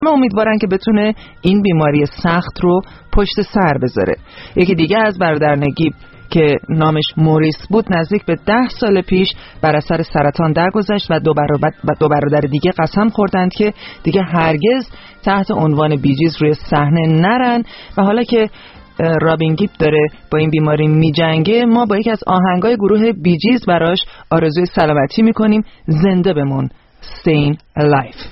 امیدوارن که بتونه این بیماری سخت رو پشت سر بذاره. یکی دیگه از برادر نگیب که نامش موریس بود نزدیک به 10 سال پیش بر اثر سرطان درگذشت و دو برادر دیگه قسم خوردند که دیگه هرگز تحت عنوان بیجیز روی صحنه نرن و حالا که رابین گیب داره با این بیماری میجنگه، ما با یکی از آهنگای گروه بیجیز براش آرزوی سلامتی میکنیم. زنده بمون. Staying Alive.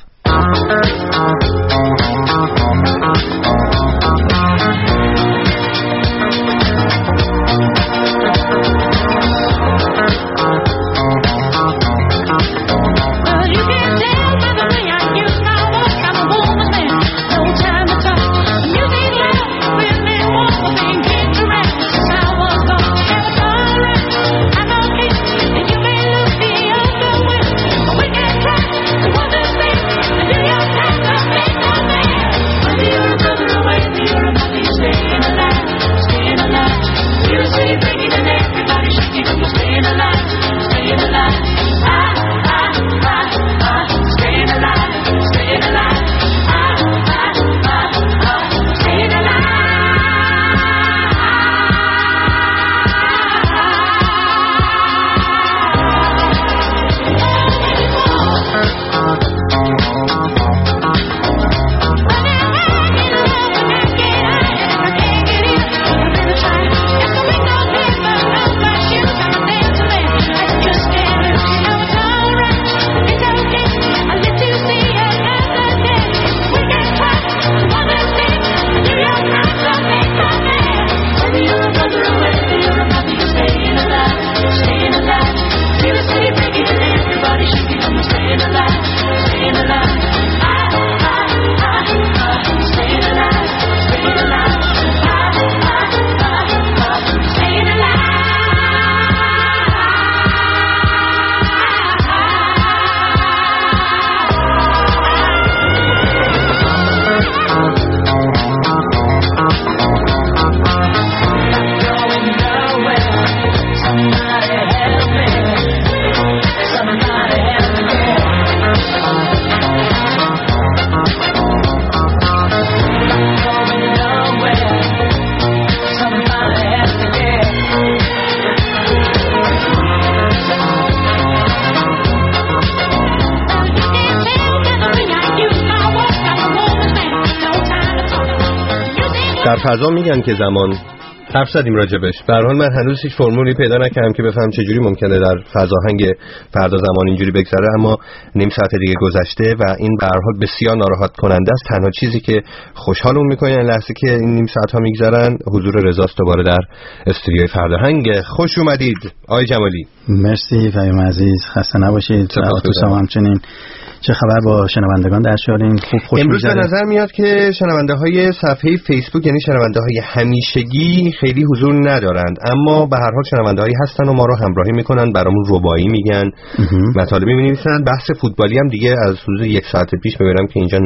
در فضا میگن که زمان حرف زدیم راجبش. به هر حال من هنوز هیچ فرمولی پیدا نکردم که بفهم چه جوری ممکنه در فضاهنگ فردا زمان اینجوری بگذره، اما نیم ساعت دیگه گذشته و این به هر حال بسیار ناراحت کننده است. تنها چیزی که خوشحالمون میکنه این لحظه که این نیم ساعت ها میگذرن حضور رضاست دوباره در استودیوی فرداهنگ. خوش اومدید آقای جمالی. مرسی فهیم عزیز، خسته نباشید. تو همچنین. چه خبر با شنوندگان در شارین؟ خوب خوش امروز به نظر میاد که شنونده های صفحه فیسبوک یعنی شنونده های همیشگی خیلی حضور ندارند، اما به هر حال شنونده هایی هستن و ما رو همراهی میکنن، برامون ربایی میگن، مطالبی مینویسن. بحث فوتبالی هم دیگه از حدود 1 ساعت پیش ببینم که اینجا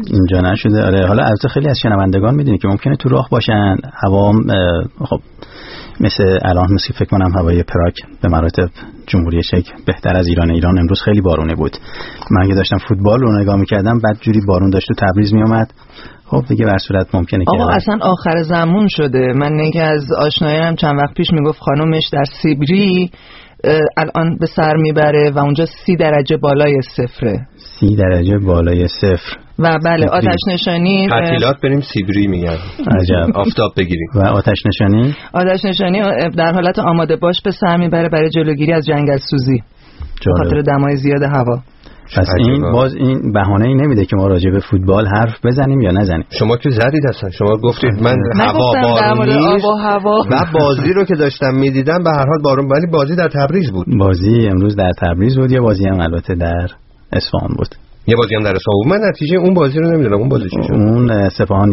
نشده. آره، حالا البته خیلی از شنوندگان میدونید که ممکنه تو راه باشن، هوا خب مثل الان مثل فکر کنم هوای پراگ به مراتب جمهوری چک بهتر از ایران امروز خیلی بارونه بود. من که داشتم فوتبال رو نگاه می‌کردم بعد جوری بارون داشت تو تبریز میومد. خب دیگه به هر صورت ممکنه که آقا اصلا آخر زمان شده. من یکی از آشنایانم چند وقت پیش میگفت خانومش در سیبری الان به سر میبره و اونجا 30 درجه بالای صفره. 30 درجه بالای صفر. و بله آتش نشانی تعطیلات بریم سیبری میگن. عجب. آفتاب بگیریم. و آتش نشانی در حالت آماده باش به سر میبره برای جلوگیری از جنگل سوزی به خاطر دمای زیاد هوا. پس این بهانه‌ای نمیده که ما راجع به فوتبال حرف بزنیم یا نزنیم. شما که زدید اصلا، شما گفتید من هوا بارون نیست و بازی رو که داشتم میدیدم به هر حال بارون، ولی بازی در تبریز بود. بازی امروز در تبریز بود، یه بازی هم البته در اصفهان بود. یه بازی هم در اصفهان بود. من نتیجه اون بازی رو نمیدونم. اون بازی چی شد؟ اون سپاهان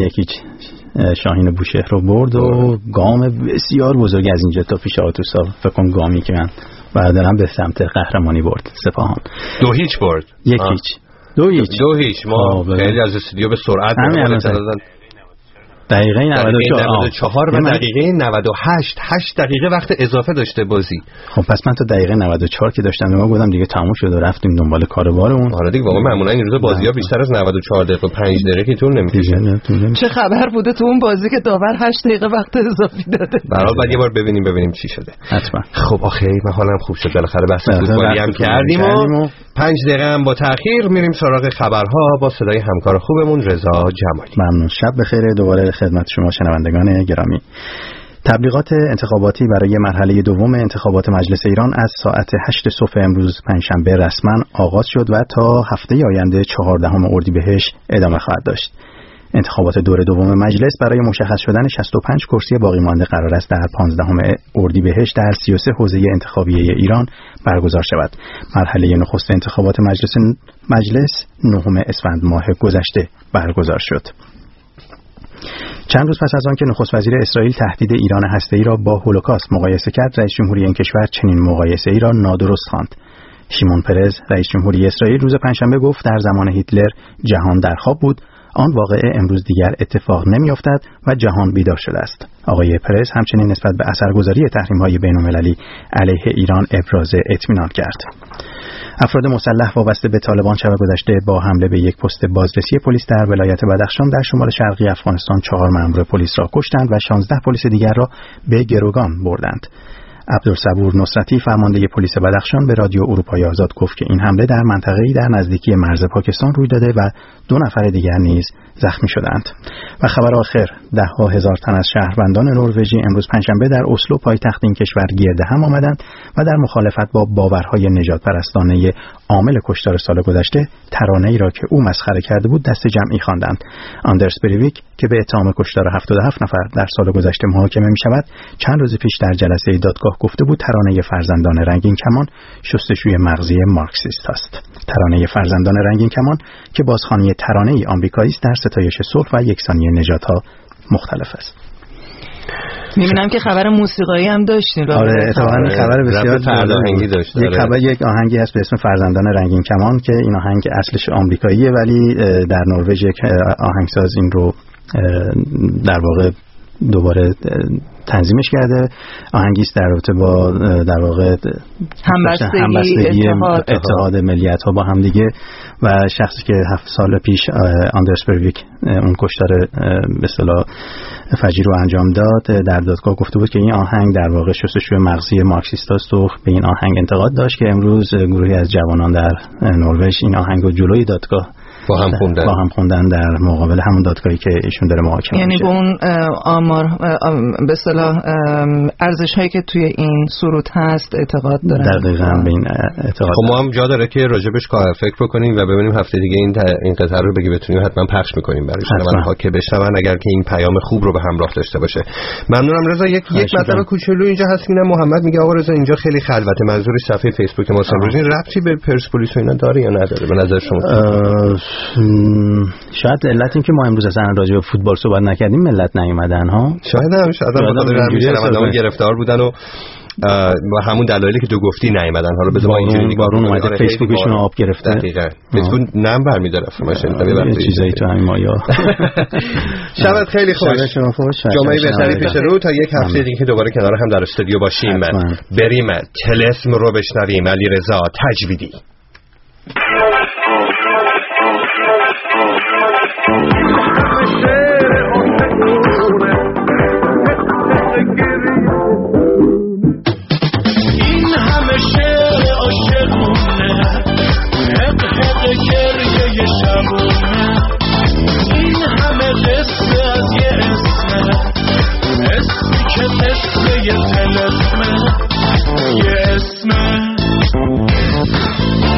1-0 شاهین بوشهر رو برد و گام بسیار بزرگ از اینجا تا پیش آتوسا، فکر کنم گامی که من برادرم به سمت قهرمانی برد. سپاهان 2-0 برد. 1-0 2-0 ما خیلی از استودیو به سرعت دقیقه 94 و دقیقه 98 8 دقیقه وقت اضافه داشته بازی. خب پس من تا دقیقه 94 که داشتم ما گفتم دیگه تموم شد و رفتیم دنبال کاربارمون. آره دیگه واقعا معمولا این روزا بازی‌ها بیشتر از 94 دقیقه 5 دقیقه که طول نمی‌کشه. چه خبر بوده تو اون بازی که داور 8 دقیقه وقت اضافی داده؟ برای بعد یه بار ببینیم چی شده. حتما. خب آخه من حالم خوب شد بالاخره بحث فوتبالی هم کردیم و 5 دقیقه هم با تأخیر میریم سراغ خبرها با صدای همکار خوبمون رضا جمالی. ممنون. شب بخیر دوباره خدمت شما شنوندگان گرامی. تبلیغات انتخاباتی برای مرحله دوم انتخابات مجلس ایران از ساعت 8 صبح امروز پنجشنبه رسما آغاز شد و تا هفته آینده 14 اردیبهشت ادامه خواهد داشت. انتخابات دور دوم مجلس برای مشخص شدن 65 کرسی باقی مانده قرار است در 15 اردیبهشت در 33 حوزه انتخابی ایران برگزار شود. مرحله نخست انتخابات مجلس 9 اسفند ماه گذشته برگزار شد. چند روز پس از آن که نخست وزیر اسرائیل تهدید ایران هسته‌ای را با هولوکاست مقایسه کرد، رئیس جمهوری این کشور چنین مقایسه‌ای را نادرست خواند. شیمون پرز رئیس جمهوری اسرائیل روز پنجشنبه گفت در زمان هیتلر جهان در خواب بود، آن واقعه امروز دیگر اتفاق نمی‌افتد و جهان بیدار شده است. آقای پرز همچنین نسبت به اثرگذاری تحریم‌های بین‌المللی علیه ایران ابراز اطمینان کرد. افراد مسلح وابسته به طالبان شب گذشته با حمله به یک پست بازرسی پلیس در ولایت بدخشان در شمال شرقی افغانستان 4 مأمور پلیس را کشتند و 16 پلیس دیگر را به گروگان بردند. عبدالصبور نصرتی فرمانده پلیس بدخشان به رادیو اروپای آزاد گفت که این حمله در منطقه‌ای در نزدیکی مرز پاکستان روی داده و 2 نفر دیگر نیز زخمی شدند. و خبر آخر، ده‌ها هزار تن از شهروندان نروژی امروز پنجشنبه در اسلو پایتخت این کشور گرد هم آمدند و در مخالفت با باورهای نژاد پرستانه عامل کشتار سال گذشته ترانه‌ای را که او مسخره کرده بود دست جمعی خواندند. آندرس بریویک که به اتهام کشتار 77 نفر در سال گذشته محاکمه می‌شود، چند روز پیش در جلسه دادگاه گفته بود ترانه فرزندان رنگین کمان شستشوی مغزی مارکسیست است. ترانه فرزندان رنگین کمان که بازخوانی ترانه آمریکایی است در ستایش صلح و یکسانی نژادها مختلف است. می‌بینم که خبر موسیقایی هم داشتین. آره اتفاقاً خبر بسیار فرهنگی داشت. یک آهنگی هست به اسم فرزندان رنگین کمان که این آهنگ اصلش آمریکاییه ولی در نروژ یک آهنگساز این رو در واقع دوباره تنظیمش کرده. آهنگی است در رابطه با در واقع همبستگی اتحاد ملیت‌ها با هم دیگه و شخصی که 7 سال پیش آندرس بریویک اون کشتار به اصطلاح فجی رو انجام داد در دادگاه گفته بود که این آهنگ در واقع شستشوی مغزی مارکسیست است و به این آهنگ انتقاد داشت که امروز گروهی از جوانان در نروژ این آهنگ رو جلوی دادگاه با هم خوندن در مقابل همون دادگاهی که ایشون داره محاکمه یعنی به اون آمار به اصطلاح ارزش‌هایی که توی این سرود هست اعتقاد دارن. دقیقاً به این اعتقاد. خب ما هم جا داره که راجبش فکر بکنیم و ببینیم هفته دیگه این قطعه رو بگی بتونیم حتما پخش می‌کنیم برای شنونده‌ها که بشنون اگر که این پیام خوب رو به همراه داشته باشه. ممنونم رضا. یک مطلب کوچولو اینجا هست می‌بینم محمد میگه آقا رضا اینجا خیلی خلوت، منظور صفحه فیسبوک ما امروز این ربطی به پرسپولیس و اینا داره یا نداره به نظر شما؟ شاید علت این که ما امروز اصلا راجع به فوتبال صحبت نکردیم ملت نیومدن ها. شاید هم شنوندگان گرفتار بودن و با همون دلایلی که تو گفتی نیومدن. حالا بذار ما اینجوری بارون اومده فیسبوکشون آب گرفته. دقیقاً فیسبوک نم برمی‌داره یه چیزایی تو همین مایا. شبت خیلی خوش. جمعه بهتری پیش رو تا یک هفته دیگه که دوباره کنار هم در استودیو باشیم. بریم طلسم رو بشنویم. علیرضا تجویدی. این همه شعر عاشقونه حق حق گریه شبونه این همه قصه از یه اسمی که قصه یه طلسمه یه اسمه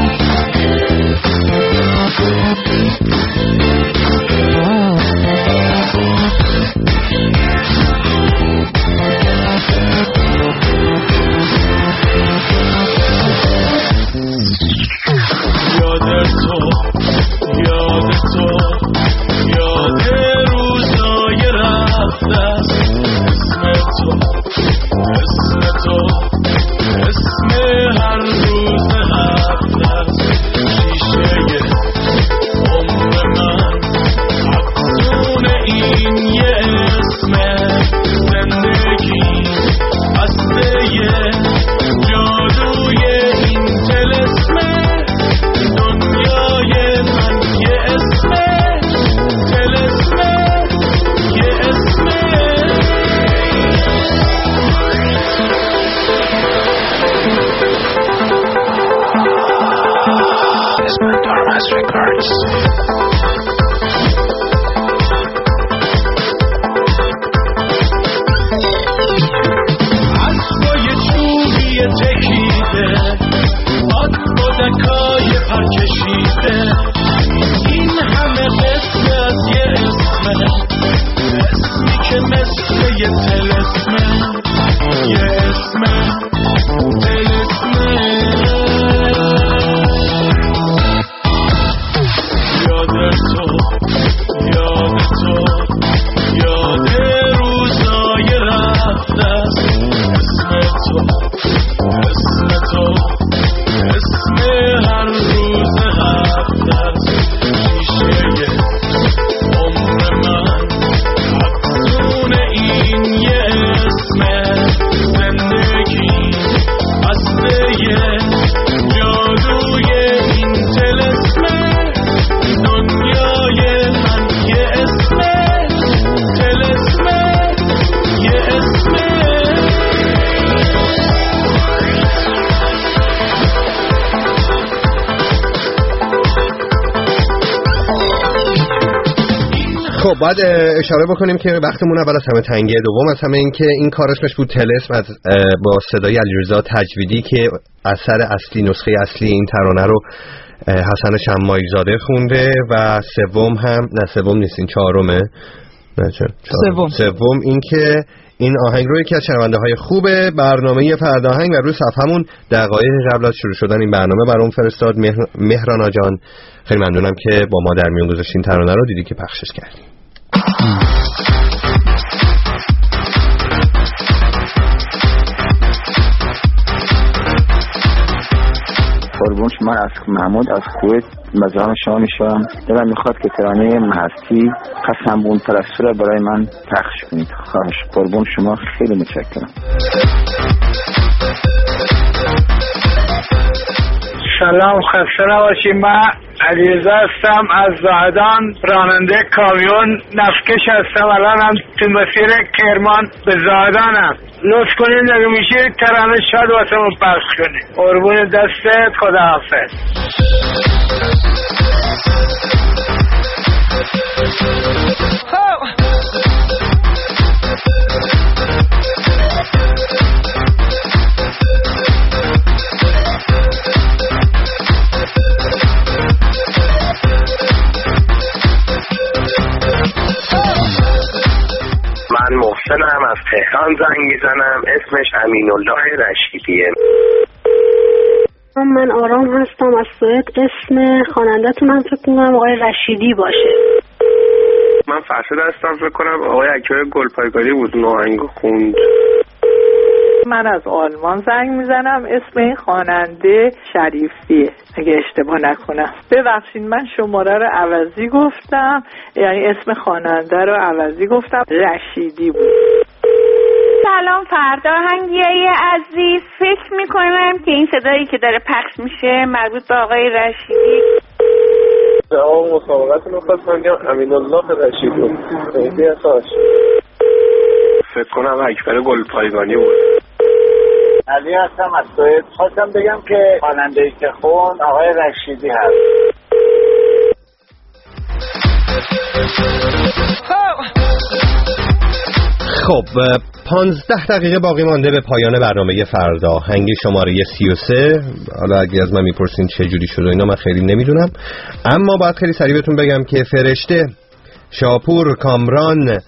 Records. اسبای چوبی تکیده باد بادکای پرکشیده این همه قصه از یه اسمی که مثل یه تلسمه یه اسمه تلسمه یاد تو یاد روزای رفته اسم تو اسم هر روز هفته شیشه عمر من افزون این یه اسم زندگی بسته جادوی این تلسمه دنیای من یه اسم تلسمه یه اسم. خب باید اشاره بکنیم که وقتمون اول از همه تنگه، دوم از همه این که این کار اسمش بود تلسم از با صدای علیرضا تجویدی که اثر اصلی نسخه اصلی این ترانه رو حسن شماعی زاده خونده و سوم نیست این چهارمه سوم این که این آهنگ رو یکی از شنونده های خوب برنامه فرداهنگ و روی صفحمون دقایق قبل از شروع شدن این برنامه برام فرستاد. مهرانا جان خیلی ممنونم که با ما در میون گذاشتین ترانه رو، دیدی که پخشش کردیم. قربون شما از محمود از کویت مزام شما میشم. دلم میخواد که ترانه مهستی قسم بون ترسوره برای من پخش کنید. خواهش قربون شما، خیلی متشکرم. سلام، خسته نباشید. من علیرضا هستم از زاهدان، راننده کامیون نفتکش هستم. الان هم تو مسیر کرمان به زاهدانم. لطف کنید اگه میشه ترانه شاد واسمون پخش کنید. قربون دستت، خداحافظ. من محسنم، از تهران زنگ میزنم. اسمش امینالله رشیدیه. من آرام هستم از سوئد. اسم خواننده‌تون من فکر کنم آقای رشیدی باشه. من فرشاد هستم، فکر کنم آقای اکبر گلپایگانی بود اون آهنگو خوند. من از آلمان زنگ میزنم. اسم این خواننده شریفیه اگه اشتباه نکنم. ببخشید من شماره رو عوضی گفتم، یعنی اسم خواننده رو عوضی گفتم، رشیدی بود. سلام فرداهنگیای عزیز، فکر میکنم که این صدایی که داره پخش میشه مربوط به آقای رشیدی. جواب مسابقتون رو خواستم بگم امینالله رشیدی. خیلی اساس فکر کنم اکبر گلپایگانی بود. علی هستم از سوئد. خواستم بگم که خواننده‌ای که خوند آقای رشیدی هست. خب 15 دقیقه باقی مانده به پایان برنامه فرداهنگ شماره 33. حالا اگه از من میپرسین چه جوری شده اینا من خیلی نمیدونم، اما باید خیلی سریع بهتون بگم که فرشته، شاپور، کامران،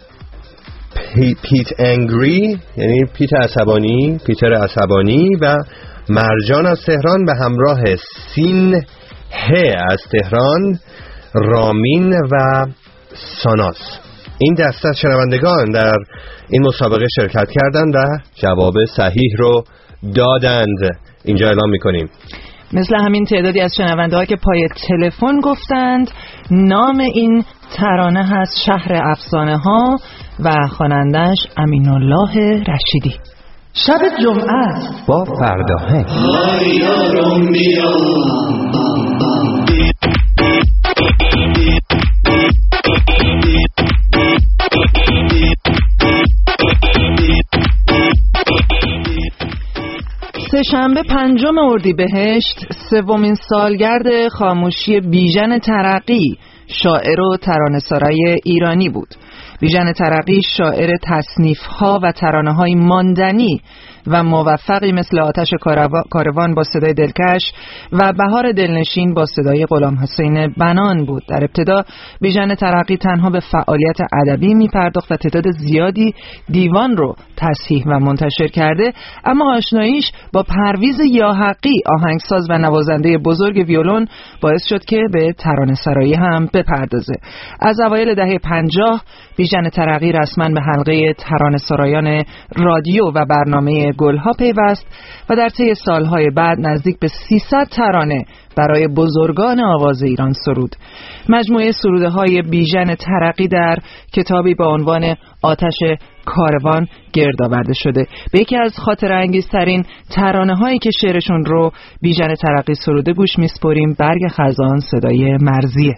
پیت انگری یعنی پیتر عصبانی و مرجان از تهران به همراه سین ه از تهران، رامین و ساناس، این دسته از شنوندگان در این مسابقه شرکت کردند و جواب صحیح رو دادند. اینجا اعلام میکنیم مثل همین تعدادی از شنونده ها که پای تلفن گفتند. نام این ترانه هست شهر افسانه ها و خواننده‌اش امینالله رشیدی. شب جمعه است با فرداهنگ. سه‌شنبه 5 اردیبهشت سومین سالگرد خاموشی بیژن ترقی، شاعر و ترانه‌سرای ایرانی بود. بیژن ترقی شاعر تصنیف‌ها و ترانه‌های ماندنی و موفقی مثل آتش کاروان با صدای دلکش و بهار دلنشین با صدای غلام حسین بنان بود. در ابتدا بیژن ترقی تنها به فعالیت ادبی می‌پرداخت و تعداد زیادی دیوان رو تصحیح و منتشر کرده، اما آشناییش با پرویز یاحقی، آهنگساز و نوازنده بزرگ ویولون، باعث شد که به ترانه‌سرایی هم بپردازه. از اوایل دهه 50 بیژن ترقی رسما به حلقه ترانه‌سرایان رادیو و برنامه گلها پیوست و در طی سالهای بعد نزدیک به 300 ترانه برای بزرگان آواز ایران سرود. مجموعه سروده‌های بیژن ترقی در کتابی با عنوان آتش کاروان گرد آورده شده. به یکی از خاطره انگیزترین ترانه‌هایی که شعرشون رو بیژن ترقی سروده گوش می‌سپاریم. برگ خزان، صدای مرضیه.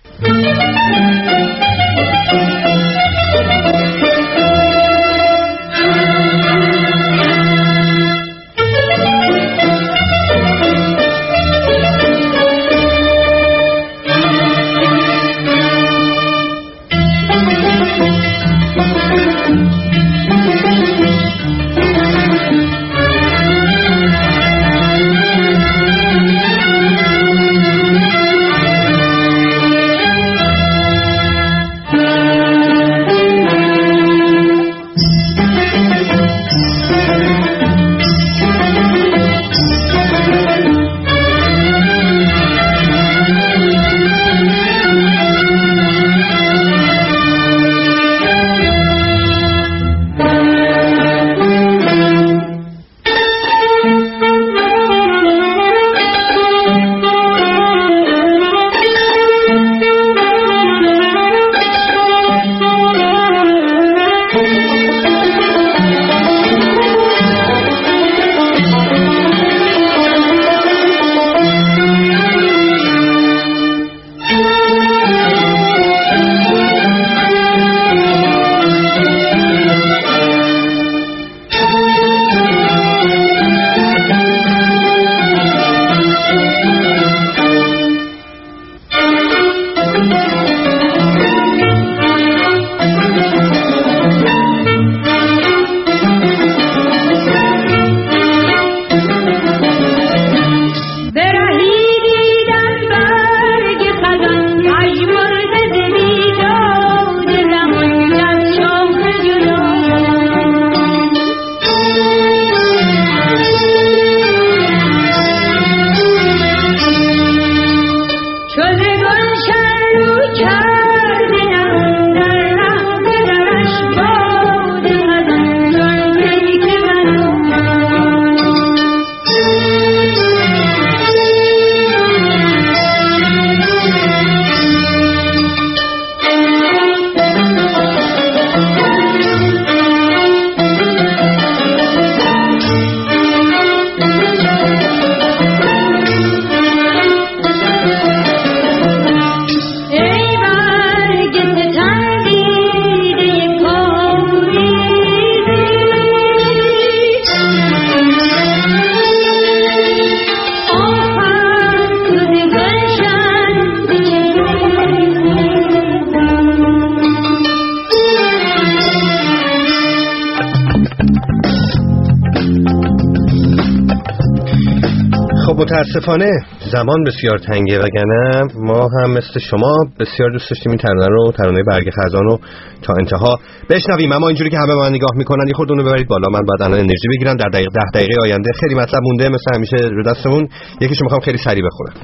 متاسفانه زمان بسیار تنگه، وگرنه ما هم مثل شما بسیار دوست داشتیم این ترانه رو، ترانه برگ خزان رو تا انتها بشنویم، اما اینجوری که همه من نگاه میکنن یه خورده اونو ببرید بالا. من بعد الان انرژی بگیرم. در 10 دقیقه آینده خیلی مطلب مونده مثل همیشه رو دستمون، یکیشو میخوام خیلی سریع بخونم.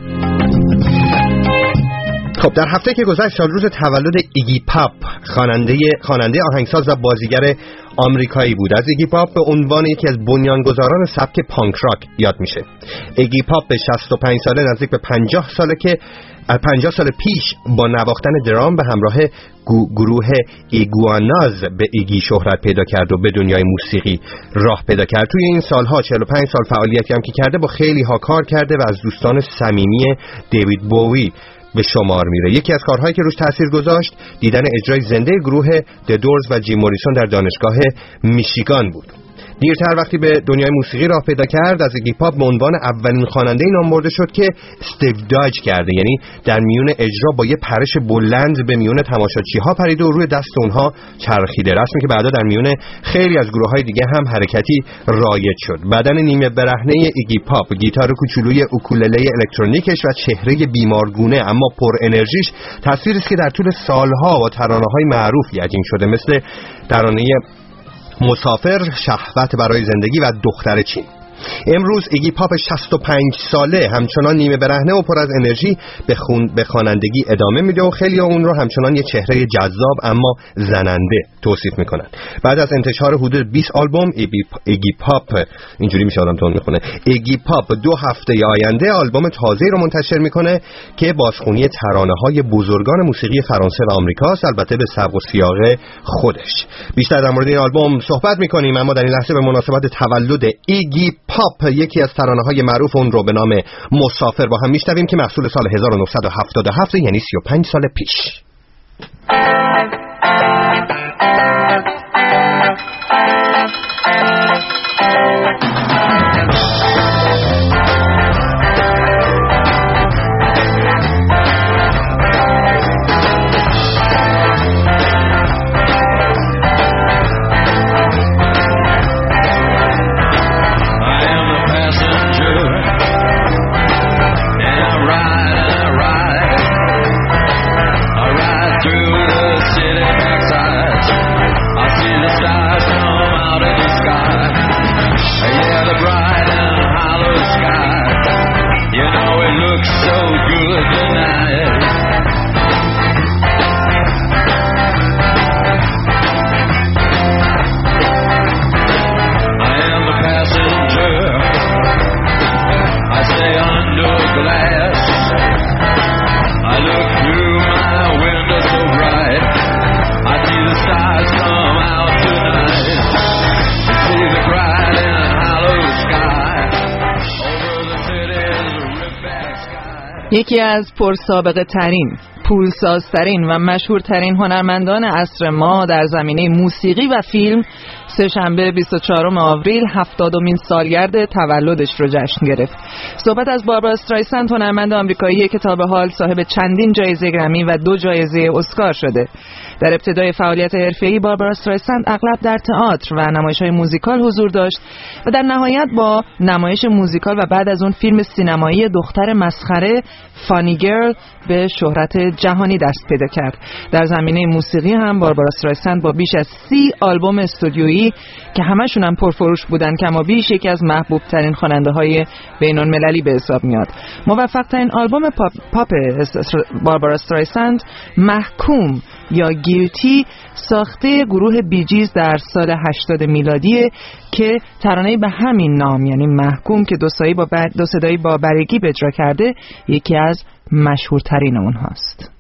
خب در هفته که گذشت سالروز تولد ایگی پاپ، خواننده آهنگساز و بازیگر آمریکایی بود. از ایگی پاپ به عنوان یکی از بنیانگذاران سبک پانک راک یاد میشه. ایگی پاپ به 65 ساله، نزدیک به 50 ساله که 50 سال پیش با نواختن درام به همراه گروه ایگواناز به ایگی شهرت پیدا کرد و به دنیای موسیقی راه پیدا کرد. توی این سالها 45 سال فعالیتی هم که کرده، با خیلی ها کار کرده و از دوستان صمیمی دیوید بووی به شمار میره. یکی از کارهایی که روش تاثیر گذاشت دیدن اجرای زنده گروه د دورز و جیم موریسون در دانشگاه میشیگان بود. دیرتر وقتی به دنیای موسیقی راه پیدا کرد از ایگی پاپ به عنوان اولین خواننده نام برده شد که استیو کرده، یعنی در میون اجرا با یه پرش بلند به میون تماشاچی‌ها پرید و روی دست اونها چرخیده، رسمی که بعدا در میون خیلی از گروه‌های دیگه هم حرکتی رایج شد. بدن نیمه برهنه ایگی پاپ، گیتار کوچولوی اوکولله الکترونیکش و چهره بیمارگونه اما پر انرژیش تصویری است که در طول سالها با ترانه‌های معروفی عجین شده، مثل ترانه مسافر، شهوت برای زندگی و دختر چین. امروز ایگی پاپ 65 ساله همچنان نیمه برهنه و پر از انرژی به خوانندگی ادامه میده و خیلی اون رو همچنان یه چهره جذاب اما زننده توصیف میکنن. بعد از انتشار حدود 20 آلبوم ایگی پاپ، اینجوری میشه آدم تون میخونه، ایگی پاپ 2 هفته آینده آلبوم تازه‌ای رو منتشر میکنه که بازخوانی ترانه‌های بزرگان موسیقی فرانسه و آمریکاست، البته به سبک و سیاق خودش. بیشتر در مورد این آلبوم صحبت میکنیم، اما در این لحظه به مناسبت تولد ایگی پاپ یکی از ترانه‌های معروف اون رو به نام مسافر با هم میشنویم که محصول سال 1977 یعنی 35 سال پیش. یکی از پرسابقه ترین، پولسازترین و مشهورترین هنرمندان عصر ما در زمینه موسیقی و فیلم سه‌شنبه 24 آوریل 70مین سالگرد تولدش رو جشن گرفت. صحبت از باربارا استرایسند، هنرمند آمریکایی که تا به حال صاحب چندین جایزه گرمی و 2 جایزه اسکار شده. در ابتدای فعالیت حرفه‌ای باربارا استرایسند اغلب در تئاتر و نمایش‌های موزیکال حضور داشت و در نهایت با نمایش موزیکال و بعد از اون فیلم سینمایی دختر مسخره فانی گرل به شهرت جهانی دست پیدا کرد. در زمینه موسیقی هم باربارا استرایسند با بیش از 30 آلبوم استودیویی که همشون هم پرفروش بودن کما بیش یکی از محبوب ترین خواننده‌های بین‌المللی به حساب میاد. موفق ترین آلبوم پاپ باربارا استرایسند محکوم یا گیلتی ساخته گروه بیجیز در سال 80 میلادیه که ترانه‌ای به همین نام یعنی محکوم که دو صدایی با برگی به اجرا کرده یکی از مشهورترین اونهاست.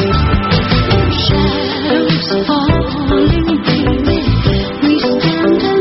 Falling, baby, we stand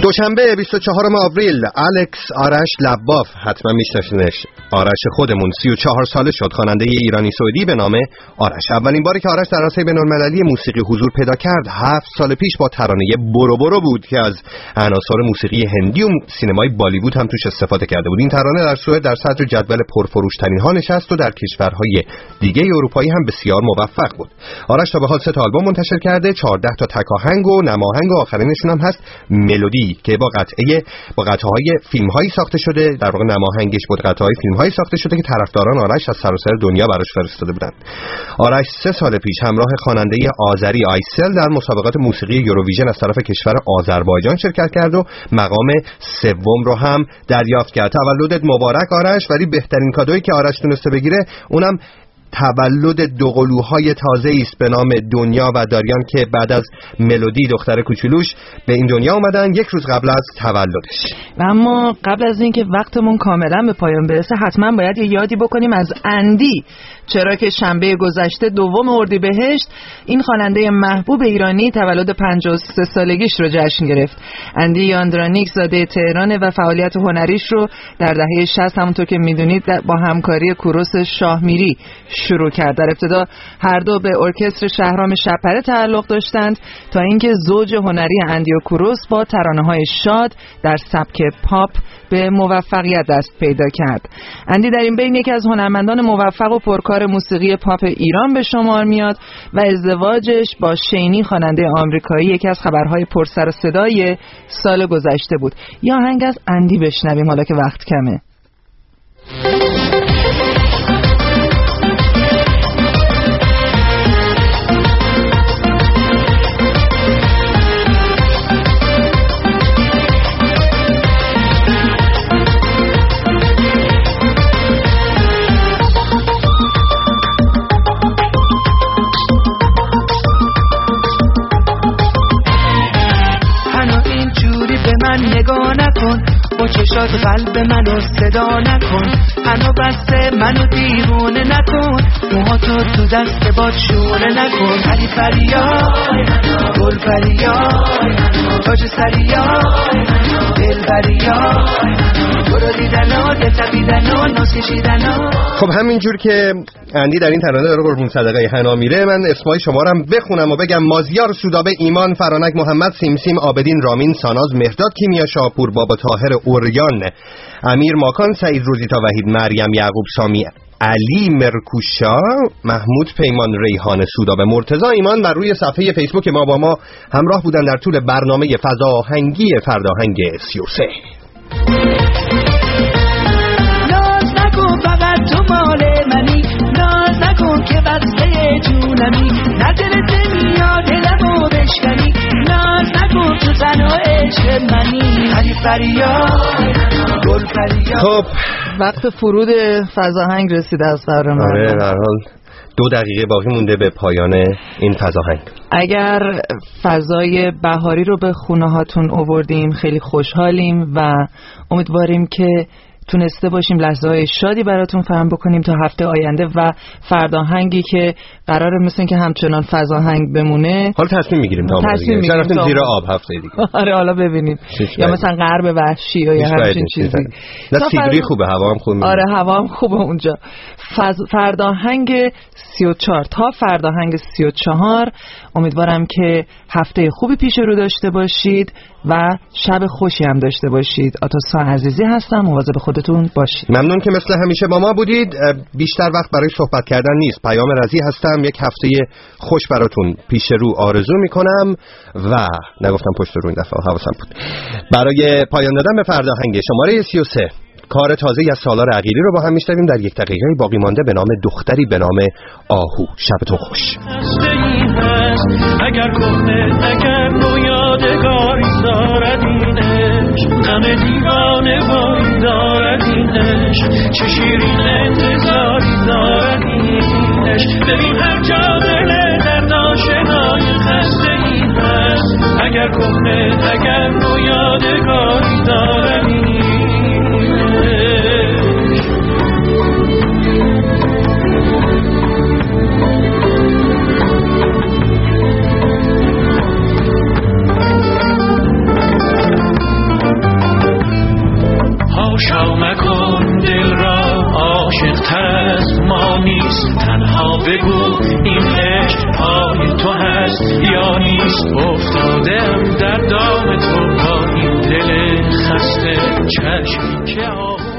دوشنبه 24 آوریل الکس آرش لباف، حتما میشناسینش، آرش خودمون 34 ساله شد، خواننده ایرانی سعودی به نام آرش. اولین باری که آرش در عرصه بین‌المللی موسیقی حضور پیدا کرد 7 سال پیش با ترانه برو برو بود که از عناصر موسیقی هندی و سینمای بالیوود هم توش استفاده کرده بود. این ترانه در سوئد در صدر جدول پرفروش‌ترین ها نشست و در کشورهای دیگه اروپایی هم بسیار موفق بود. آرش تا به حال 3 تا آلبوم منتشر کرده، 14 تا تک آهنگ و نماهنگ و آخرینشون هم هست ملودی که با قطعه‌های فیلم‌هایی ساخته شده. در واقع نماهنگش بود قطعه‌های فیلم‌هایی ساخته شده که طرفداران آرش از سراسر دنیا براش فرستاده بودند. آرش 3 سال پیش همراه خواننده آذری آیسل در مسابقات موسیقی یوروویژن از طرف کشور آذربایجان شرکت کرد و مقام 3 رو هم دریافت کرد. تولدت مبارک آرش، ولی بهترین کادویی که آرش تونسته بگیره اونم تولد دو قلوهای تازه‌ای است به نام دنیا و داریان که بعد از ملودی دختر کوچولوش به این دنیا اومدن 1 روز قبل از تولدش. و اما قبل از اینکه وقتمون کاملا به پایان برسه حتما باید یه یادی بکنیم از اندی، چرا که شنبه گذشته 2 اردیبهشت این خواننده محبوب ایرانی تولد 53 سالگیش رو جشن گرفت. اندی یاندرانیک زاده تهران و فعالیت هنریش رو در دهه 60 همونطور که میدونید با همکاری کوروش شاهمیری شروع کرد. در ابتدا هر دو به ارکستر شهرام شب‌پره تعلق داشتند تا اینکه زوج هنری اندی و کوروش با ترانه‌های شاد در سبک پاپ به موفقیت دست پیدا کرد. اندی در این بین یکی از هنرمندان موفق و پرکار موسیقی پاپ ایران به شمار میاد و ازدواجش با شینی خواننده آمریکایی یکی از خبرهای پرسر و صدای سال گذشته بود. یا آهنگ از اندی بشنویم حالا که وقت کمه. نگاه نکن با چشات قلب منو صدا نکن، هنو بسته منو دیوونه نکن، موهاتو تو دست با چونه نکن. علی فریاد گل فریاد تاج سریاد دل فریاد برو دیدنو دل تبیدنو ناسیشیدنو. خب همینجور که اندی در این ترانه داره قربون صدقه حنا میره، من اسمای شما رو هم بخونم و بگم: مازیار سودابه، ایمان فرانک، محمد سیمسیم، عابدین رامین، ساناز مهرداد، کیمیا شاپور، بابا طاهر اوریان، امیر ماکان، سعید روزیتا وحید، مریم یعقوب سامی، علی مرکوشا، محمود پیمان، ریحان سودابه، مرتضی ایمان و روی صفحه فیسبوک ما با ما همراه بودن در طول برنامه فضاهنگی فرداهنگ 33. ناز نکن فقط تو مال منی، ناز نکن که بسته جونمی، ندرت میاد دلمو بشکنی، ناز نکن تو تنها عشق منی. علی فریاد گل فریاد. خب وقت فرود فضاهنگ رسیده از برنامه. آره در حال 2 دقیقه باقی مونده به پایان این فضاهنگ. اگر فضای بهاری رو به خونه هاتون آوردیم خیلی خوشحالیم و امیدواریم که تونسته باشیم لحظه های شادی براتون فراهم بکنیم تا هفته آینده و فرداهنگی که قراره مثل که همچنان فضاهنگ بمونه. حالا تصمیم میگیریم تا رفتیم زیر آب هفته دیگه. آره حالا ببینیم یا مثلا غرب وحشی یا همچین چیزی. نه سیدری خوبه، هوا هم خوبه. آره هوا هم خوبه اونجا. فرداهنگ 34 تا فرداهنگ 34 امیدوارم که هفته خوبی پیش رو داشته باشید و شب خوشی هم داشته باشید. آتوسا عزیزی هستم، مواظب خودتون باشید. ممنون که مثل همیشه با ما بودید. بیشتر وقت برای صحبت کردن نیست. پیام رضی هستم. یک هفته خوش براتون پیش رو آرزو میکنم و نگفتم پشت رو این دفعه حواسم بود. برای پایان دادن به فرداهنگ شماره 33 کار تازه از سالار عقیلی رو با هم میشنویم در 1 دقیقه باقی مانده به نام دختری به نام آهو. شبتون خوش. اگر کهنه اگر نو یادگاری دارد اینش، همه دیوانه واری دارد اینش، چه شیرین انتظاری دارد اینش. ببین هر جا دل درد آشنای خسته این هست، اگر کهنه اگر نو یادگاری دارد اینش. بگو این عشق پای تو هست یا نیست. افتادم در دام تو با این دل خسته چشمی که